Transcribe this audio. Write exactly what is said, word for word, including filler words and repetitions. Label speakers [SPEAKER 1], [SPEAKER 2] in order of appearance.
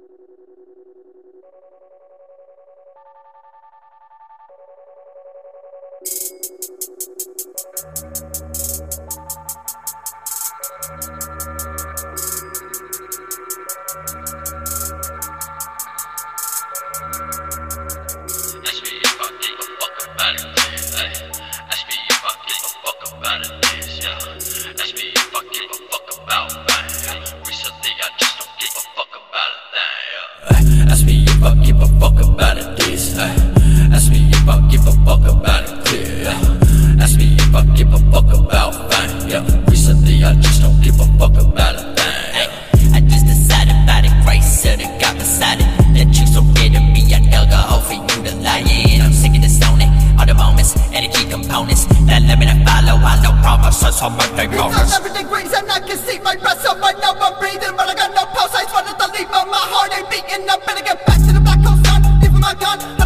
[SPEAKER 1] Ask me if I give a fuck about it, this. Ask me if I give a fuck about it, clear. Ask me if I give a fuck about fame, yeah. Recently I just don't give a fuck about a thing, yeah.
[SPEAKER 2] I just decided about it, grace of the got beside it. That you so scared of me, I dug a hole for you to lie in. I'm sick of the stoning, all the moments and the key components that let me to follow, I know promises on birthday bonus.
[SPEAKER 3] Everything grieves and I can see my breath, so I know I'm breathing, but I got no pulse. I just wanted to leave, but my heart ain't beating. I better get back to the black hole sun, leaving my gun.